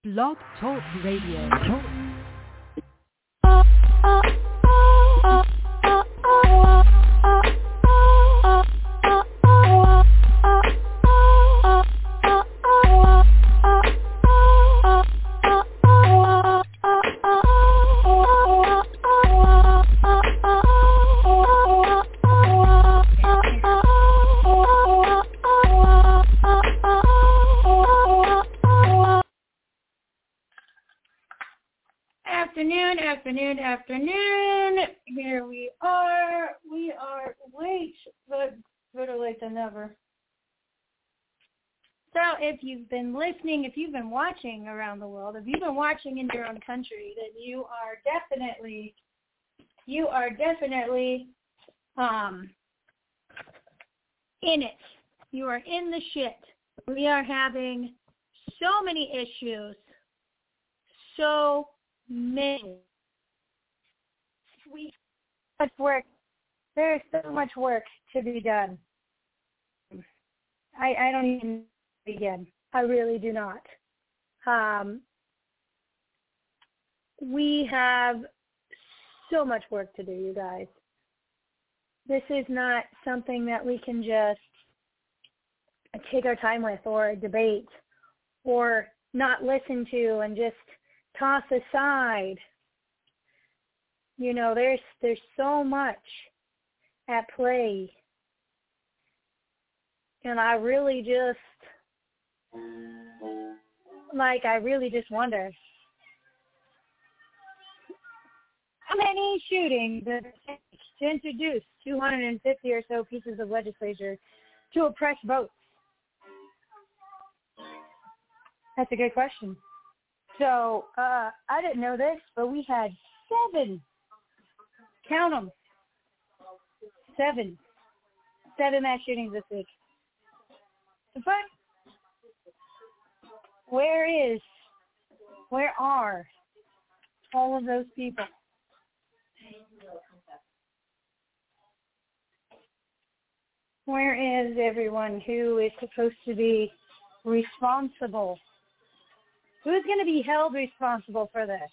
Blog Talk Radio. Afternoon. Here we are. We are late, but better late than never. So if you've been listening, if you've been watching around the world, if you've been watching in your own country, then you are definitely in it. You are in the shit. We are having so many issues. So many. We have much work. There is so much work to be done. I don't even begin. I really do not. We have so much work to do, you guys. This is not something that we can just take our time with or debate or not listen to and just toss aside. You know, there's so much at play. And I really just wonder how many shootings does it take to introduce 250 or so pieces of legislation to oppress votes? That's a good question. So, I didn't know this, but we had 7. Count them. 7 mass shootings this week. But where are all of those people? Where is everyone who is supposed to be responsible? Who's going to be held responsible for this?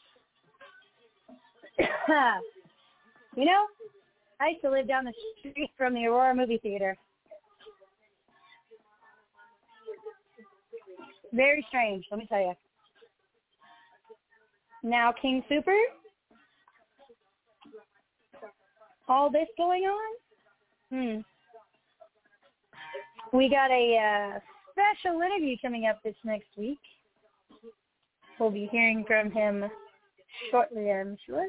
You know, I used to live down the street from the Aurora movie theater. Very strange, let me tell you. Now King Super, all this going on? We got a special interview coming up this next week. We'll be hearing from him shortly, I'm sure.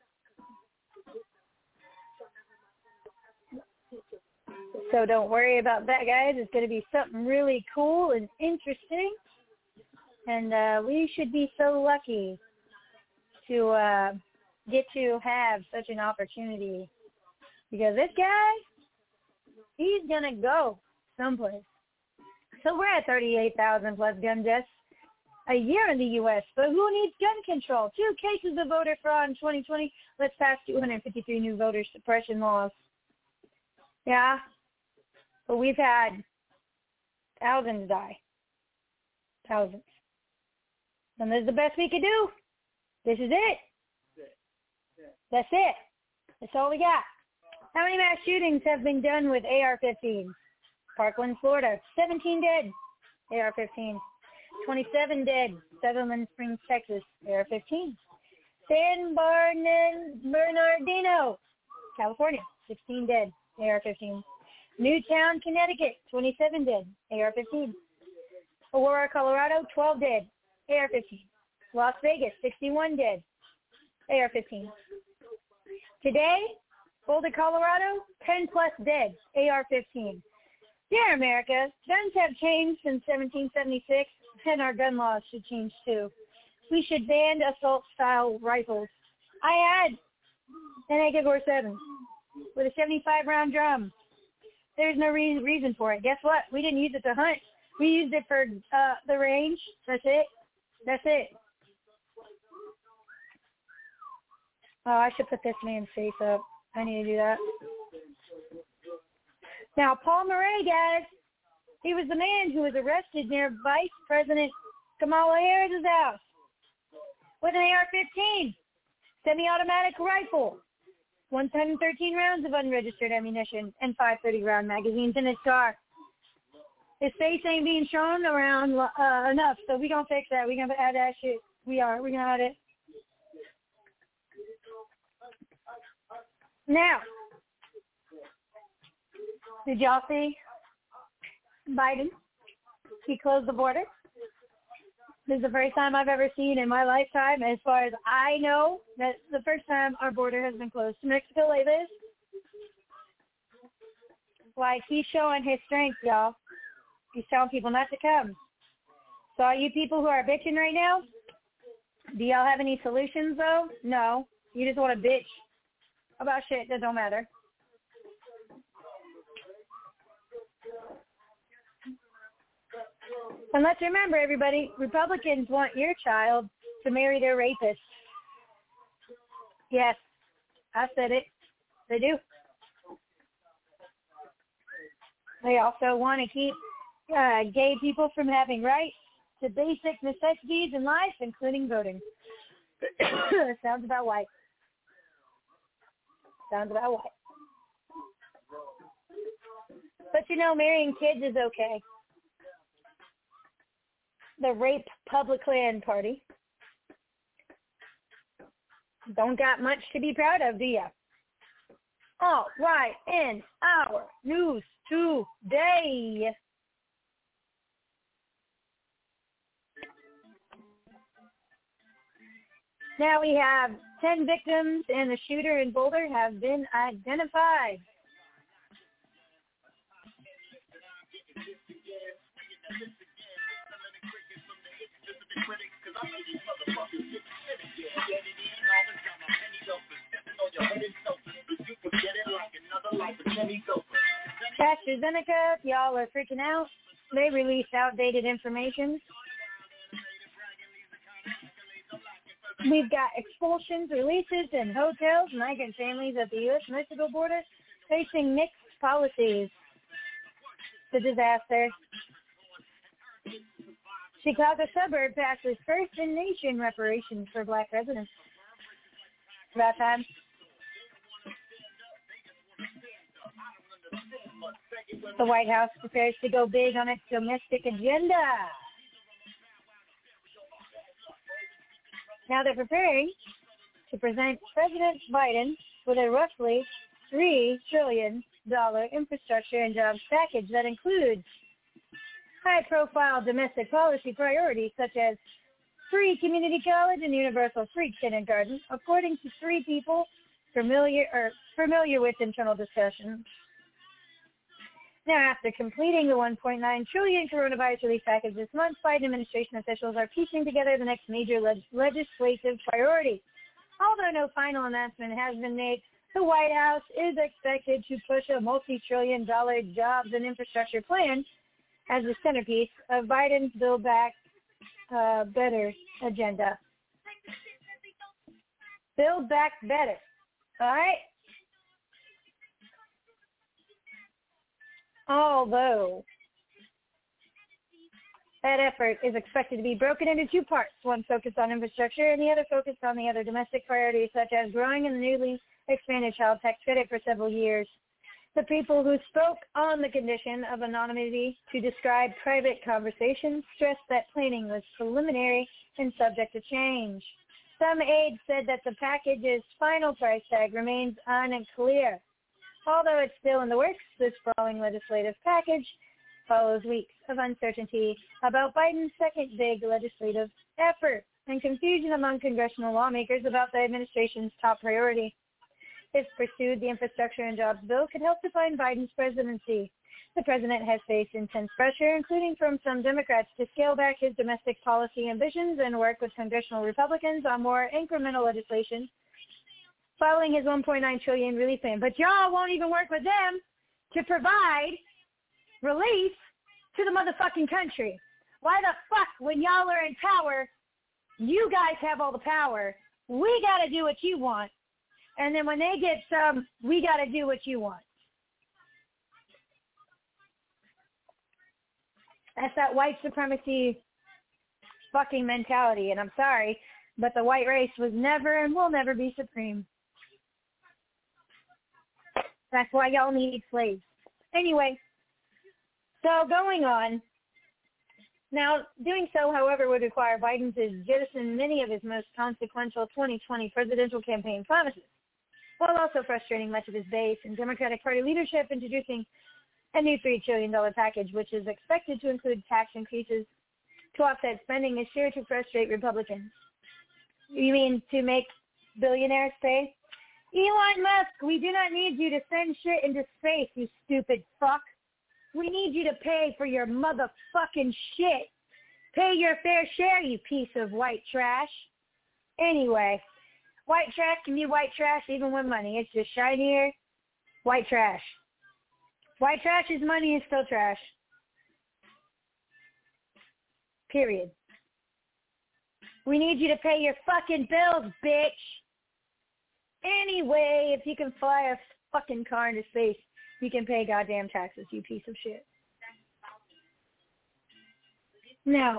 So don't worry about that, guys. It's going to be something really cool and interesting. And we should be so lucky to get to have such an opportunity. Because this guy, he's going to go someplace. So we're at 38,000 plus gun deaths a year in the U.S., but who needs gun control? 2 cases of voter fraud in 2020. Let's pass 253 new voter suppression laws. Yeah, but we've had thousands die. Thousands. And this is the best we could do. This is it. That's it. That's all we got. How many mass shootings have been done with AR-15? Parkland, Florida, 17 dead, AR-15. 27 dead, Sutherland Springs, Texas, AR-15. San Bernardino, California, 16 dead, AR-15. Newtown, Connecticut, 27 dead, AR-15. Aurora, Colorado, 12 dead, AR-15. Las Vegas, 61 dead, AR-15. Today, Boulder, Colorado, 10 plus dead, AR-15. Dear America, guns have changed since 1776, and our gun laws should change too. We should ban assault-style rifles. I had an AK-47 with a 75-round drum. There's no reason for it. Guess what? We didn't use it to hunt. We used it for the range. That's it. Oh, I should put this man's face up. I need to do that. Now, Paul Murray, guys, he was the man who was arrested near Vice President Kamala Harris' house. with an AR-15, semi-automatic rifle, 113 rounds of unregistered ammunition, and 5 30-round magazines in his car. His face ain't being shown around enough, so we gonna fix that. We gonna add that shit. We gonna add it. Now, did y'all see Biden? He closed the border. This is the first time I've ever seen in my lifetime, as far as I know, that's the first time our border has been closed to Mexico like this. Like, he's showing his strength, y'all. He's telling people not to come. So all you people who are bitching right now, do y'all have any solutions, though? No. You just want to bitch about shit that don't matter. And let's remember, everybody, Republicans want your child to marry their rapist. Yes, I said it. They do. They also want to keep gay people from having rights to basic necessities in life, including voting. Sounds about white. Sounds about white. But you know, marrying kids is okay. The Rape Public Land Party don't got much to be proud of, do ya? All right, in our news today. Now we have 10 victims and the shooter in Boulder have been identified. AstraZeneca, y'all are freaking out. They released outdated information. We've got expulsions, releases, and hotels, migrant families at the U.S.-Mexico border facing mixed policies. It's a disaster. Chicago suburb passes first in nation reparations for black residents. It's about time. The White House prepares to go big on its domestic agenda. Now they're preparing to present President Biden with a roughly $3 trillion infrastructure and jobs package that includes high-profile domestic policy priorities such as free community college and universal free kindergarten, according to three people familiar with internal discussions. Now, after completing the $1.9 trillion coronavirus relief package this month, Biden administration officials are piecing together the next major legislative priority. Although no final announcement has been made, the White House is expected to push a multi-trillion-dollar jobs and infrastructure plan as the centerpiece of Biden's Build Back Better agenda. Build Back Better. All right? Although that effort is expected to be broken into two parts, one focused on infrastructure and the other focused on the other domestic priorities such as growing in the newly expanded child tax credit for several years. The people who spoke on the condition of anonymity to describe private conversations stressed that planning was preliminary and subject to change. Some aides said that the package's final price tag remains unclear. Although it's still in the works, this sprawling legislative package follows weeks of uncertainty about Biden's second big legislative effort and confusion among congressional lawmakers about the administration's top priority. If pursued, the infrastructure and jobs bill could help define Biden's presidency. The president has faced intense pressure, including from some Democrats, to scale back his domestic policy ambitions and work with congressional Republicans on more incremental legislation following his $1.9 trillion relief plan. But y'all won't even work with them to provide relief to the motherfucking country. Why the fuck, when y'all are in power, you guys have all the power. We got to do what you want. And then when they get some, we got to do what you want. That's that white supremacy fucking mentality. And I'm sorry, But the white race was never and will never be supreme. That's why y'all need slaves. Anyway, so going on. Now, doing so, however, would require Biden to jettison many of his most consequential 2020 presidential campaign promises, while also frustrating much of his base and Democratic Party leadership, introducing a new $3 trillion package, which is expected to include tax increases to offset spending, is sure to frustrate Republicans. You mean to make billionaires pay? Elon Musk, we do not need you to send shit into space, you stupid fuck. We need you to pay for your motherfucking shit. Pay your fair share, you piece of white trash. Anyway, white trash can be white trash even with money. It's just shinier white trash. White trash's money is still trash. Period. We need you to pay your fucking bills, bitch. Anyway, if you can fly a fucking car into space, you can pay goddamn taxes, you piece of shit. Now,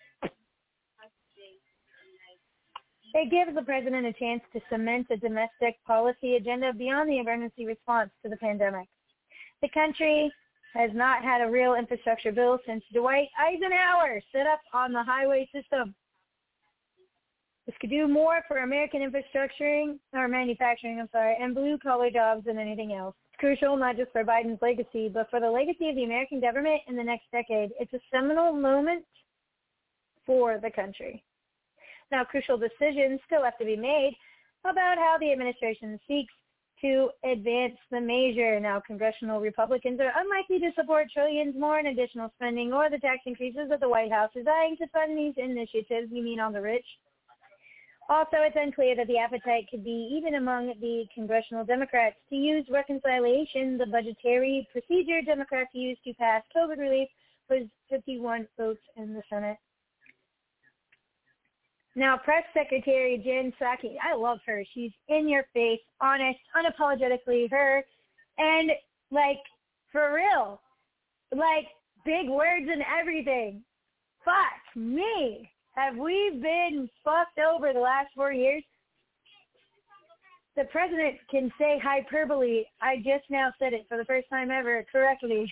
it gives the president a chance to cement a domestic policy agenda beyond the emergency response to the pandemic. The country has not had a real infrastructure bill since Dwight Eisenhower set up on the highway system. This could do more for American manufacturing, and blue-collar jobs than anything else. It's crucial not just for Biden's legacy, but for the legacy of the American government in the next decade. It's a seminal moment for the country. Now, crucial decisions still have to be made about how the administration seeks to advance the measure. Now, congressional Republicans are unlikely to support trillions more in additional spending or the tax increases that the White House is eyeing to fund these initiatives. You mean on the rich? Also, it's unclear that the appetite could be even among the congressional Democrats to use reconciliation, the budgetary procedure Democrats used to pass COVID relief, was 51 votes in the Senate. Now, Press Secretary Jen Psaki, I love her. She's in your face, honest, unapologetically her, and, like, for real, like, big words and everything. Fuck me. Have we been fucked over the last 4 years? The president can say hyperbole. I just now said it for the first time ever correctly.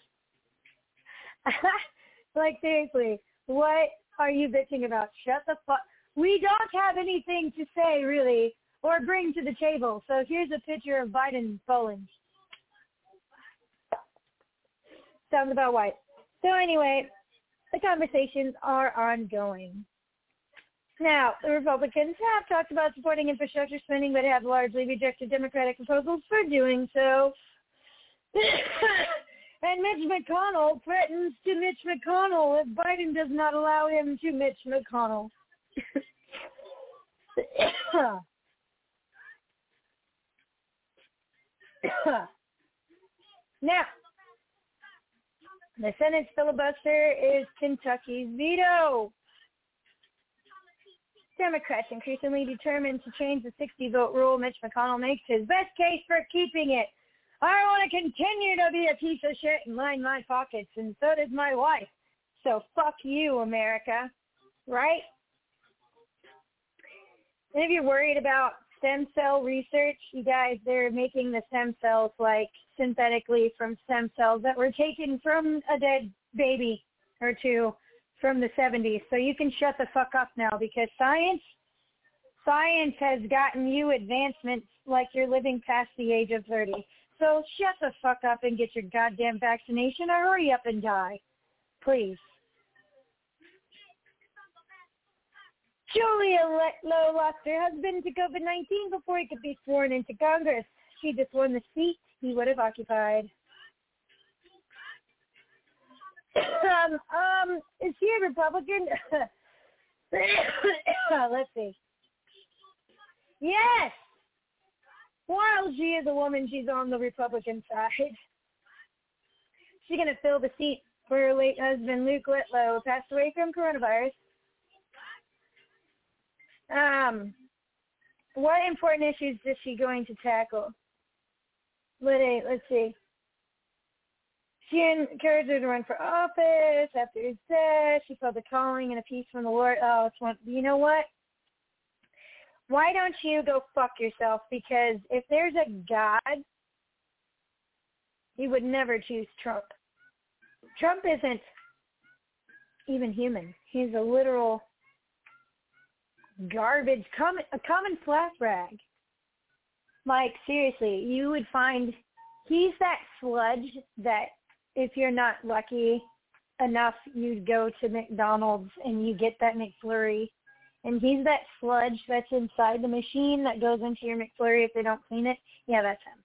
Like, seriously, what are you bitching about? Shut the fuck. We don't have anything to say, really, or bring to the table. So here's a picture of Biden bowling. Sounds about white. So anyway, the conversations are ongoing. Now, the Republicans have talked about supporting infrastructure spending, but have largely rejected Democratic proposals for doing so. And Mitch McConnell threatens to Mitch McConnell if Biden does not allow him to Mitch McConnell. Now, the Senate's filibuster is Kentucky's veto. Democrats increasingly determined to change the 60-vote rule. Mitch McConnell makes his best case for keeping it. I want to continue to be a piece of shit and line my pockets, and so does my wife. So fuck you, America. Right? And if you're worried about stem cell research, you guys, they're making the stem cells like synthetically from stem cells that were taken from a dead baby or two from the 70s. So you can shut the fuck up now, because science has gotten you advancements like you're living past the age of 30. So shut the fuck up and get your goddamn vaccination, or hurry up and die. Please. Julia Letlow lost her husband to COVID-19 before he could be sworn into Congress. She just won the seat he would have occupied. Is she a Republican? Let's see. Yes! While she is a woman, she's on the Republican side. She's going to fill the seat for her late husband, Luke Letlow, who passed away from coronavirus. What important issues is she going to tackle? Let's see. She encouraged her to run for office after his death. She felt the calling and a peace from the Lord. Oh, it's one. You know what? Why don't you go fuck yourself? Because if there's a God, he would never choose Trump. Trump isn't even human. He's a literal garbage, a common flat rag. Like, seriously, you would find he's that sludge that if you're not lucky enough, you go to McDonald's and you get that McFlurry. And he's that sludge that's inside the machine that goes into your McFlurry if they don't clean it. Yeah, that's him.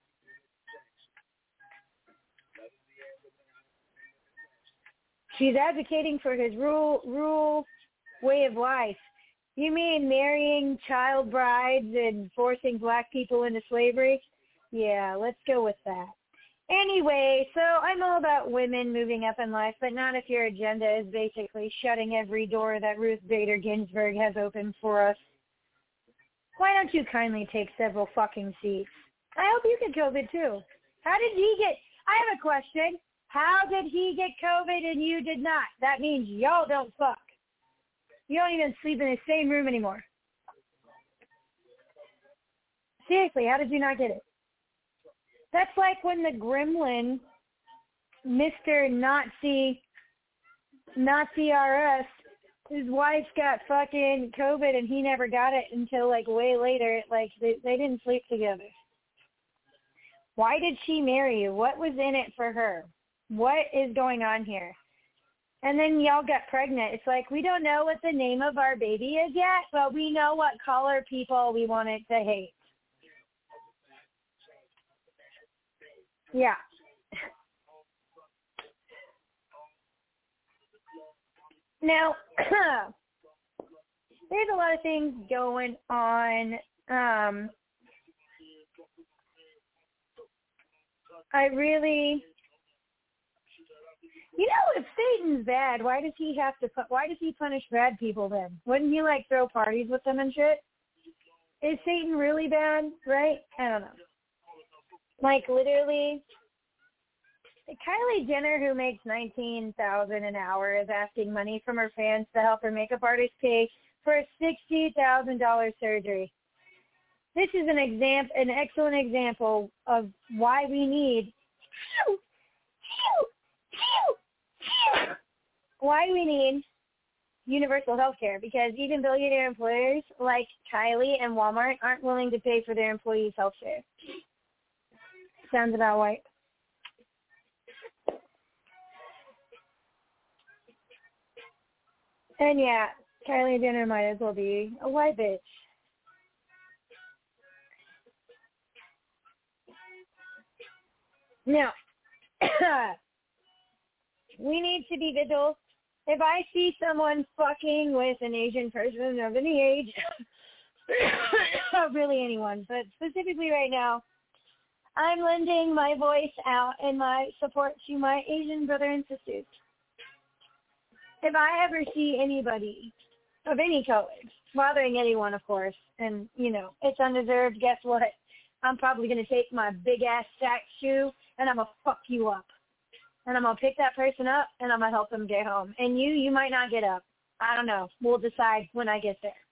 She's advocating for his rural way of life. You mean marrying child brides and forcing black people into slavery? Yeah, let's go with that. Anyway, so I'm all about women moving up in life, but not if your agenda is basically shutting every door that Ruth Bader Ginsburg has opened for us. Why don't you kindly take several fucking seats? I hope you get COVID too. How did he get, I have a question. How did he get COVID and you did not? That means y'all don't fuck. You don't even sleep in the same room anymore. Seriously, how did you not get it? That's like when the gremlin, Mr. Nazi RS, his wife got fucking COVID and he never got it until like way later. Like they didn't sleep together. Why did she marry you? What was in it for her? What is going on here? And then y'all got pregnant. It's like, we don't know what the name of our baby is yet, but we know what color people we want it to hate. Yeah. Now, there's a lot of things going on. If Satan's bad, why does he punish bad people then? Wouldn't he like throw parties with them and shit? Is Satan really bad, right? I don't know. Like literally, Kylie Jenner, who makes $19,000 an hour, is asking money from her fans to help her makeup artist pay for a $60,000 surgery. This is an excellent example of why we need universal health care, because even billionaire employers like Kylie and Walmart aren't willing to pay for their employees' health care. Sounds about right. And yeah, Kylie Jenner might as well be a white bitch. Now, we need to be vigilant. If I see someone fucking with an Asian person of any age, really anyone, but specifically right now, I'm lending my voice out and my support to my Asian brother and sisters. If I ever see anybody of any color bothering anyone, of course, and, it's undeserved, guess what? I'm probably going to take my big-ass sack shoe and I'm going to fuck you up. And I'm going to pick that person up and I'm going to help them get home. And you might not get up. I don't know. We'll decide when I get there.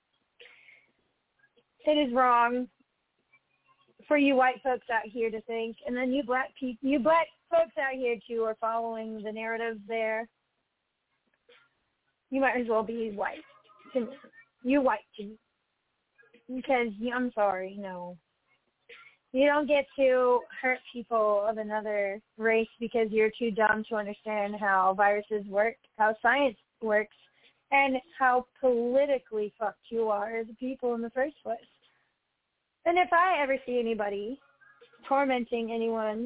It is wrong for you white folks out here to think, and then you black folks out here too are following the narrative there. You might as well be white. You're white too. Because, I'm sorry, no. You don't get to hurt people of another race because you're too dumb to understand how viruses work, how science works, and how politically fucked you are as a people in the first place. And if I ever see anybody tormenting anyone,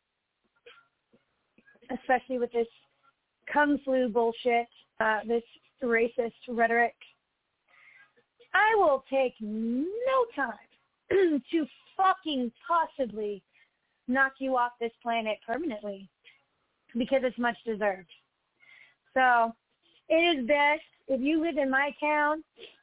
especially with this Kung Flu bullshit, this racist rhetoric, I will take no time to fucking possibly knock you off this planet permanently, because it's much deserved. So it is best if you live in my town.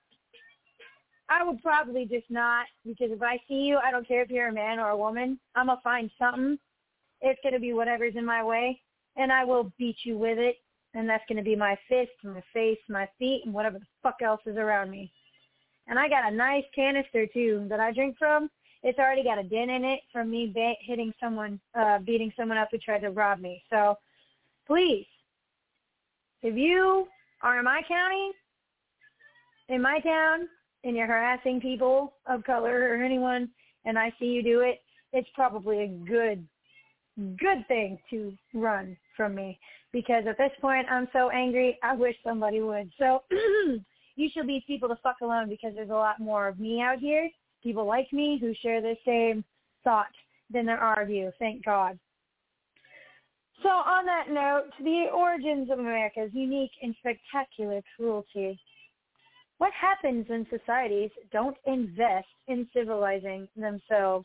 I would probably just not, because if I see you, I don't care if you're a man or a woman, I'm going to find something. It's going to be whatever's in my way, and I will beat you with it, and that's going to be my fist, my face, my feet, and whatever the fuck else is around me. And I got a nice canister, too, that I drink from. It's already got a dent in it from me beating someone up who tried to rob me. So, please, if you are in my county, in my town, and you're harassing people of color or anyone, and I see you do it, it's probably a good thing to run from me. Because at this point, I'm so angry, I wish somebody would. So you should leave people the fuck alone, because there's a lot more of me out here, people like me who share the same thought than there are of you, thank God. So on that note, the origins of America's unique and spectacular cruelty. What happens when societies don't invest in civilizing themselves?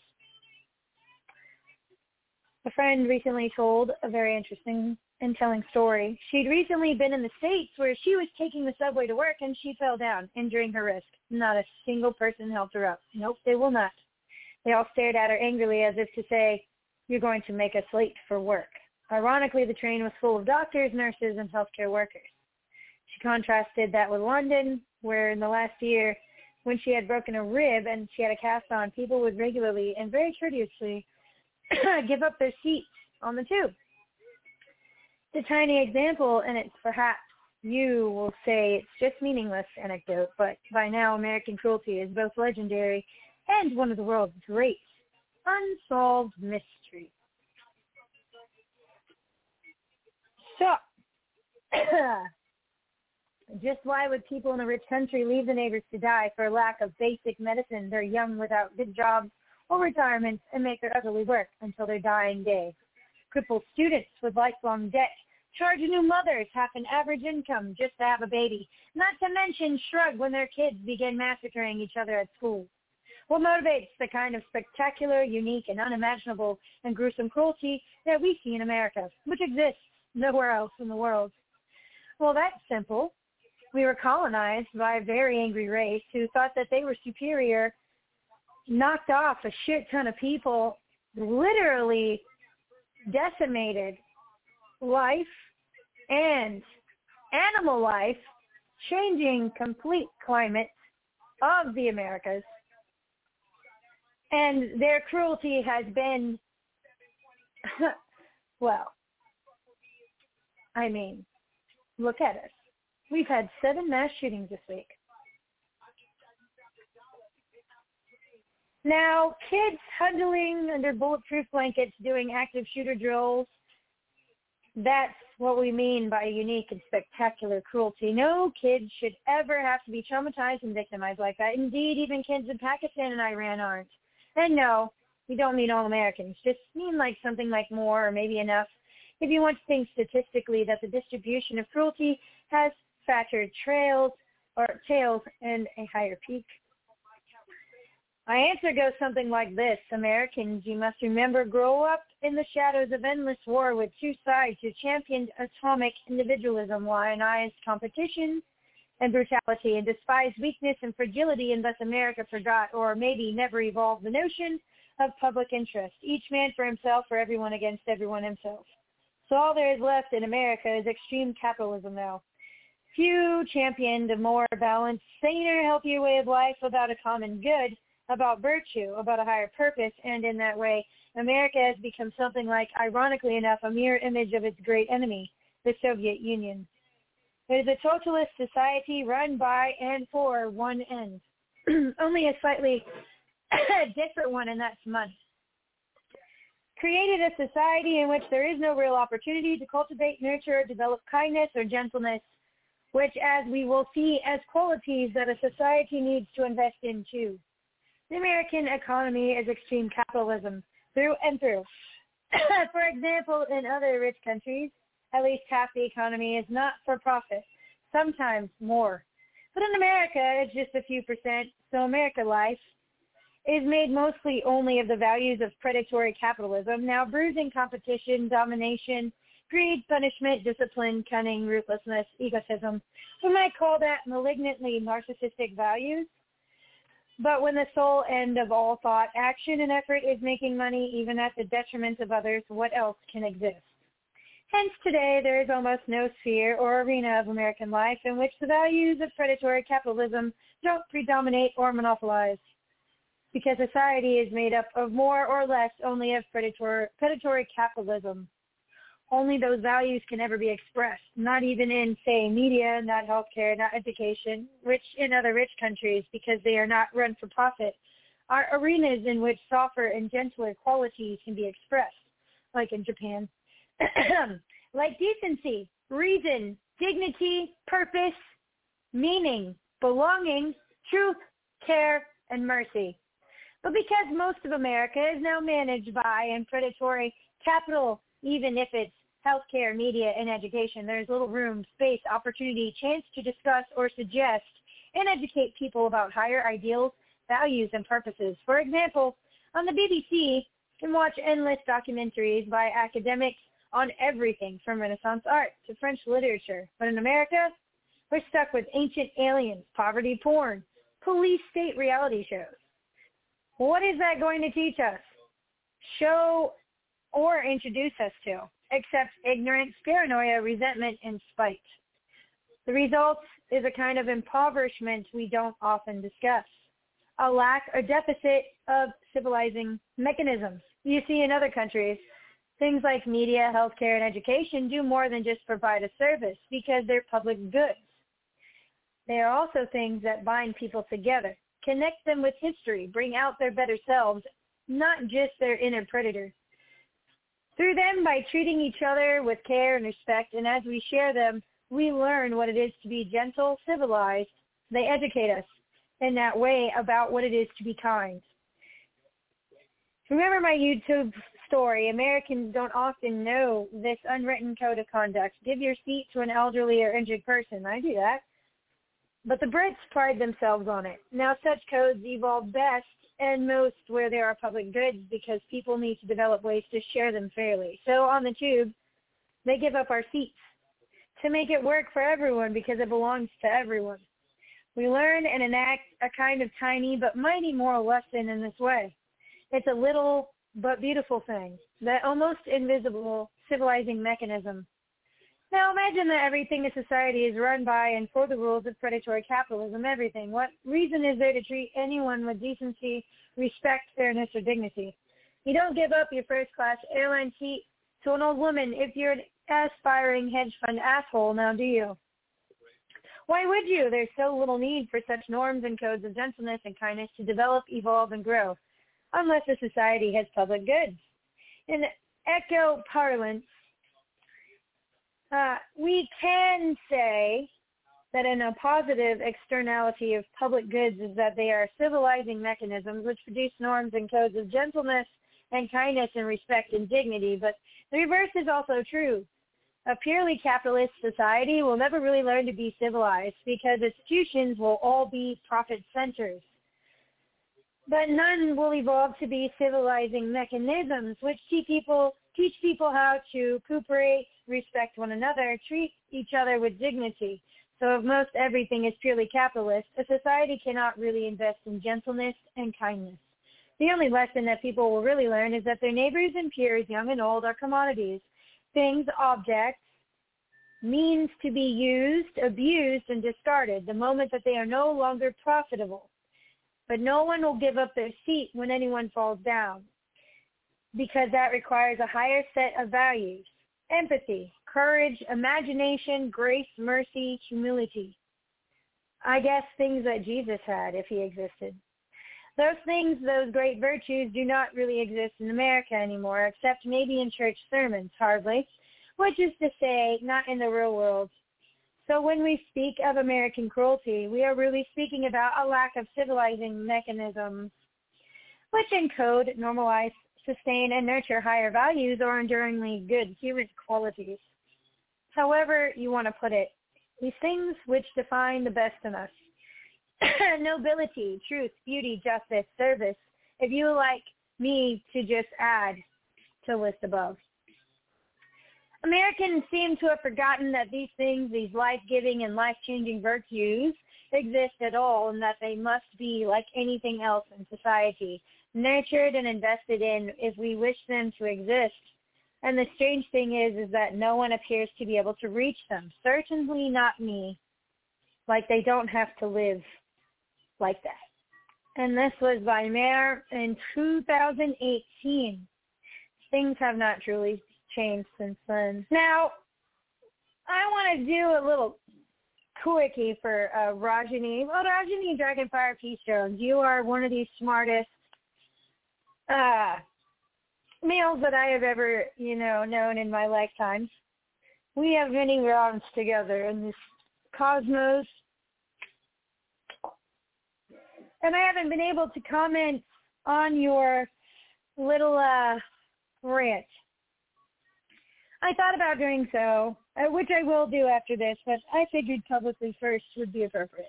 A friend recently told a very interesting and telling story. She'd recently been in the States where she was taking the subway to work and she fell down, injuring her wrist. Not a single person helped her up. Nope, they will not. They all stared at her angrily as if to say, "You're going to make us late for work." Ironically, the train was full of doctors, nurses, and healthcare workers. She contrasted that with London, where in the last year, when she had broken a rib and she had a cast on, people would regularly and very courteously give up their seats on the tube. It's a tiny example, and it's perhaps you will say it's just meaningless anecdote, but by now American cruelty is both legendary and one of the world's great unsolved mysteries. So, just why would people in a rich country leave the neighbors to die for lack of basic medicine? They're young without good jobs or retirements and make their elderly work until their dying day. Cripple students with lifelong debt charge new mothers half an average income just to have a baby, not to mention shrug when their kids begin massacring each other at school. What motivates the kind of spectacular, unique, and unimaginable and gruesome cruelty that we see in America, which exists nowhere else in the world? Well, that's simple. We were colonized by a very angry race who thought that they were superior, knocked off a shit ton of people, literally decimated life and animal life, changing complete climate of the Americas. And their cruelty has been, well, I mean, look at us. We've had 7 mass shootings this week. Now, kids huddling under bulletproof blankets doing active shooter drills, that's what we mean by unique and spectacular cruelty. No kids should ever have to be traumatized and victimized like that. Indeed, even kids in Pakistan and Iran aren't. And no, we don't mean all Americans. Just mean like something like more or maybe enough. If you want to think statistically that the distribution of cruelty has fatter tails and a higher peak. My answer goes something like this. Americans, you must remember, grow up in the shadows of endless war with two sides who championed atomic individualism, lionized competition and brutality, and despised weakness and fragility, and thus America forgot or maybe never evolved the notion of public interest. Each man for himself, or everyone against everyone himself. So all there is left in America is extreme capitalism now. Few championed a more balanced, saner, healthier way of life about a common good, about virtue, about a higher purpose, and in that way, America has become something like, ironically enough, a mirror image of its great enemy, the Soviet Union. It is a totalist society run by and for one end, only a slightly different one, and that's money. Created a society in which there is no real opportunity to cultivate, nurture, develop kindness or gentleness, which, as we will see, as qualities that a society needs to invest in too. The American economy is extreme capitalism through and through. For example, in other rich countries, at least half the economy is not for profit, sometimes more. But in America, it's just a few percent, so America life is made mostly only of the values of predatory capitalism, now bruising competition, domination, greed, punishment, discipline, cunning, ruthlessness, egotism. We might call that malignantly narcissistic values. But when the sole end of all thought, action, and effort is making money, even at the detriment of others, what else can exist? Hence, today, there is almost no sphere or arena of American life in which the values of predatory capitalism don't predominate or monopolize, because society is made up of more or less only of predatory capitalism. Only those values can ever be expressed, not even in, say, media, not healthcare, not education, which in other rich countries, because they are not run for profit, are arenas in which softer and gentler qualities can be expressed, like in Japan. Like decency, reason, dignity, purpose, meaning, belonging, truth, care, and mercy. But because most of America is now managed by and predatory capital, even if it's healthcare, media, and education, there's little room, space, opportunity, chance to discuss or suggest and educate people about higher ideals, values, and purposes. For example, on the BBC, you can watch endless documentaries by academics on everything from Renaissance art to French literature. But in America, we're stuck with ancient aliens, poverty porn, police state reality shows. What is that going to teach us, show, or introduce us to, except ignorance, paranoia, resentment, and spite? The result is a kind of impoverishment we don't often discuss, a lack or deficit of civilizing mechanisms. You see, in other countries, things like media, healthcare, and education do more than just provide a service because they're public goods. They are also things that bind people together, connect them with history, bring out their better selves, not just their inner predator. Through them, by treating each other with care and respect, and as we share them, we learn what it is to be gentle, civilized. They educate us in that way about what it is to be kind. Remember my YouTube story, Americans don't often know this unwritten code of conduct. Give your seat to an elderly or injured person. I do that. But the Brits pride themselves on it. Now, such codes evolve best and most where there are public goods because people need to develop ways to share them fairly. So on the tube, they give up our seats to make it work for everyone because it belongs to everyone. We learn and enact a kind of tiny but mighty moral lesson in this way. It's a little but beautiful thing, that almost invisible civilizing mechanism. Now imagine that everything in society is run by and for the rules of predatory capitalism, everything. What reason is there to treat anyone with decency, respect, fairness, or dignity? You don't give up your first-class airline seat to an old woman if you're an aspiring hedge fund asshole, now do you? Why would you? There's so little need for such norms and codes of gentleness and kindness to develop, evolve, and grow, unless a society has public goods. In echo parlance, we can say that a positive externality of public goods is that they are civilizing mechanisms which produce norms and codes of gentleness and kindness and respect and dignity. But the reverse is also true. A purely capitalist society will never really learn to be civilized because institutions will all be profit centers. But none will evolve to be civilizing mechanisms which teach people how to cooperate, respect one another, treat each other with dignity. So if most everything is purely capitalist, a society cannot really invest in gentleness and kindness. The only lesson that people will really learn is that their neighbors and peers, young and old, are commodities, things, objects, means to be used, abused, and discarded the moment that they are no longer profitable. But no one will give up their seat when anyone falls down, because that requires a higher set of values: empathy, courage, imagination, grace, mercy, humility. I guess things that Jesus had if he existed. Those things, those great virtues, do not really exist in America anymore, except maybe in church sermons, hardly, which is to say, not in the real world. So when we speak of American cruelty, we are really speaking about a lack of civilizing mechanisms which encode, normalize, sustain, and nurture higher values or enduringly good human qualities. However you want to put it, these things which define the best in us: nobility, truth, beauty, justice, service, if you would like me to just add to the list above. Americans seem to have forgotten that these things, these life-giving and life-changing virtues, exist at all, and that they must be, like anything else in society, nurtured and invested in if we wish them to exist. And the strange thing is that no one appears to be able to reach them, certainly not me, like they don't have to live. like that. And this was by Mayer in 2018. Things have not truly changed since then. Now, I want to do a little quickie for Rajani. Well, Rajani Dragonfire Peace Jones, you are one of the smartest males that I have ever, known in my lifetime. We have many rounds together in this cosmos. And I haven't been able to comment on your little rant. I thought about doing so, which I will do after this, but I figured publicly first would be appropriate.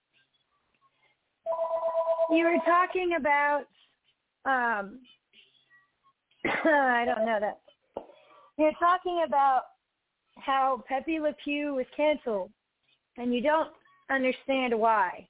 You were talking about, I don't know that. You're talking about how Pepe Le Pew was canceled, and you don't understand why.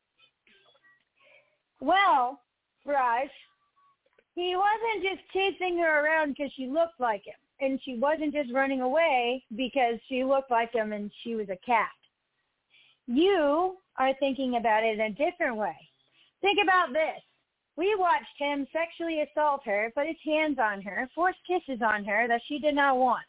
Well, Raj, he wasn't just chasing her around because she looked like him. And she wasn't just running away because she looked like him and she was a cat. You are thinking about it in a different way. Think about this. We watched him sexually assault her, put his hands on her, force kisses on her that she did not want.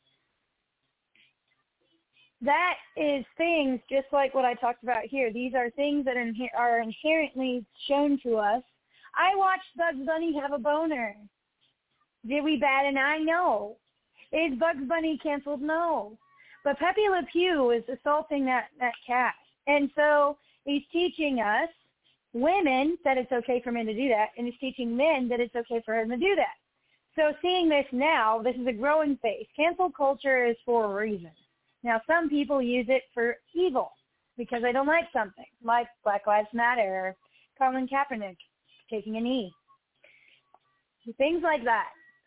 That is things just like what I talked about here. These are things that are inherently shown to us. I watched Bugs Bunny have a boner. Did we bat an eye? No. Is Bugs Bunny canceled? No. But Pepe Le Pew is assaulting that cat. And so he's teaching us, women, that it's okay for men to do that, and he's teaching men that it's okay for him to do that. So seeing this now, this is a growing phase. Cancel culture is for a reason. Now, some people use it for evil because they don't like something, like Black Lives Matter or Colin Kaepernick taking a knee. Things like that.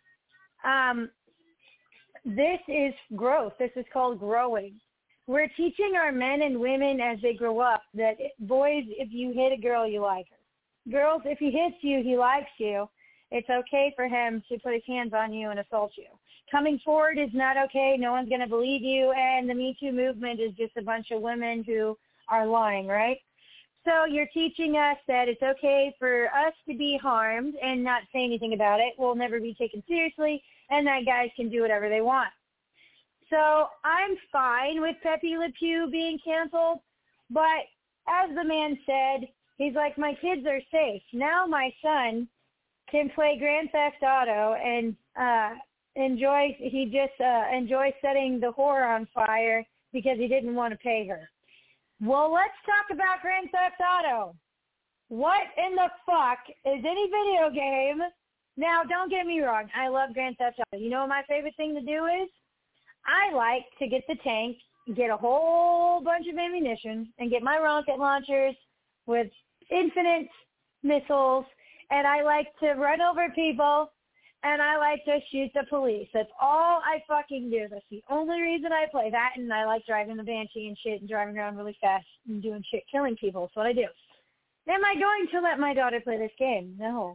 This is growth. This is called growing. We're teaching our men and women as they grow up that boys, if you hit a girl, you like her. Girls, if he hits you, he likes you. It's okay for him to put his hands on you and assault you. Coming forward is not okay. No one's going to believe you. And the Me Too movement is just a bunch of women who are lying, right? So you're teaching us that it's okay for us to be harmed and not say anything about it. We'll never be taken seriously, and that guys can do whatever they want. So I'm fine with Pepe Le Pew being canceled, but as the man said, he's like, my kids are safe. Now my son can play Grand Theft Auto and enjoy setting the whore on fire because he didn't want to pay her. Well, let's talk about Grand Theft Auto. What in the fuck is any video game? Now, don't get me wrong. I love Grand Theft Auto. You know what my favorite thing to do is? I like to get the tank, get a whole bunch of ammunition, and get my rocket launchers with infinite missiles, and I like to run over people, and I like to shoot the police. That's all I fucking do. That's the only reason I play that, and I like driving the Banshee and shit and driving around really fast and doing shit, killing people. That's what I do. Am I going to let my daughter play this game? No.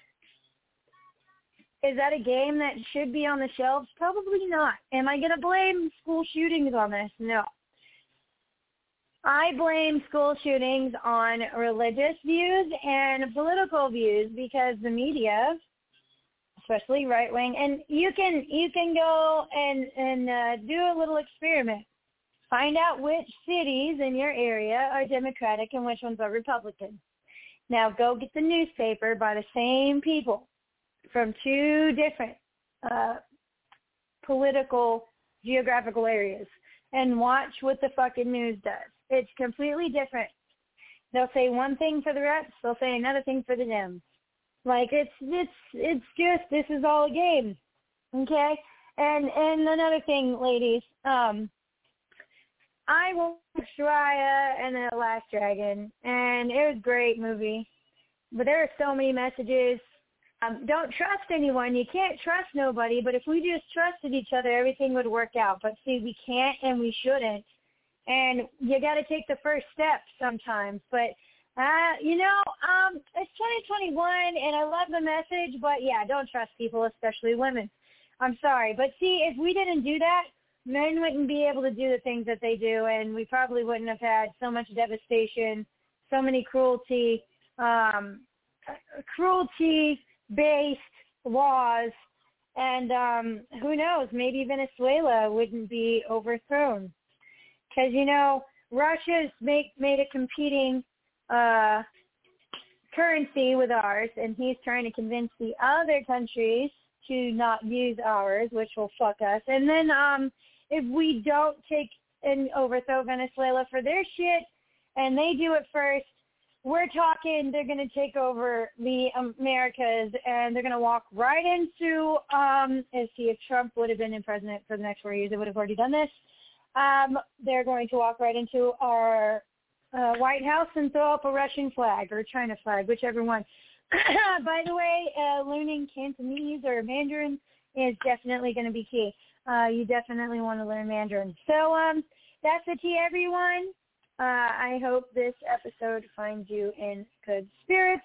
Is that a game that should be on the shelves? Probably not. Am I going to blame school shootings on this? No. I blame school shootings on religious views and political views because the media, especially right wing, and you can go and do a little experiment. Find out which cities in your area are Democratic and which ones are Republican. Now go get the newspaper by the same people from two different political geographical areas and watch what the fucking news does. It's completely different. They'll say one thing for the reps, they'll say another thing for the Dems. Like it's just, this is all a game, okay? And another thing, ladies, I watched Raya and The Last Dragon, and it was a great movie. But there are so many messages. Don't trust anyone. You can't trust nobody. But if we just trusted each other, everything would work out. But see, we can't and we shouldn't. And you got to take the first step sometimes. But it's 2021, and I love the message, but yeah, don't trust people, especially women. I'm sorry. But see, if we didn't do that, men wouldn't be able to do the things that they do, and we probably wouldn't have had so much devastation, so many cruelty-based laws, and who knows, maybe Venezuela wouldn't be overthrown. Because, Russia's made a competing currency with ours, and he's trying to convince the other countries to not use ours, which will fuck us. And then if we don't take and overthrow Venezuela for their shit, and they do it first, we're talking they're going to take over the Americas, and they're going to walk right into, if Trump would have been in president for the next 4 years, they would have already done this. They're going to walk right into our White House and throw up a Russian flag or China flag, whichever one. By the way, learning Cantonese or Mandarin is definitely going to be key. You definitely want to learn Mandarin. So that's the tea, everyone. I hope this episode finds you in good spirits.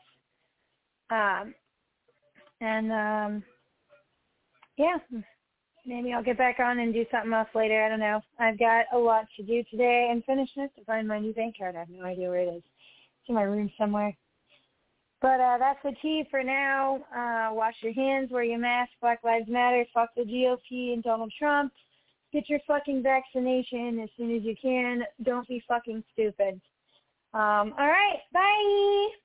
Maybe I'll get back on and do something else later. I don't know. I've got a lot to do today. I'm finishing it to find my new bank card. I have no idea where it is. It's in my room somewhere. But that's the tea for now. Wash your hands, wear your mask, Black Lives Matter, fuck the GOP and Donald Trump. Get your fucking vaccination as soon as you can. Don't be fucking stupid. All right, bye.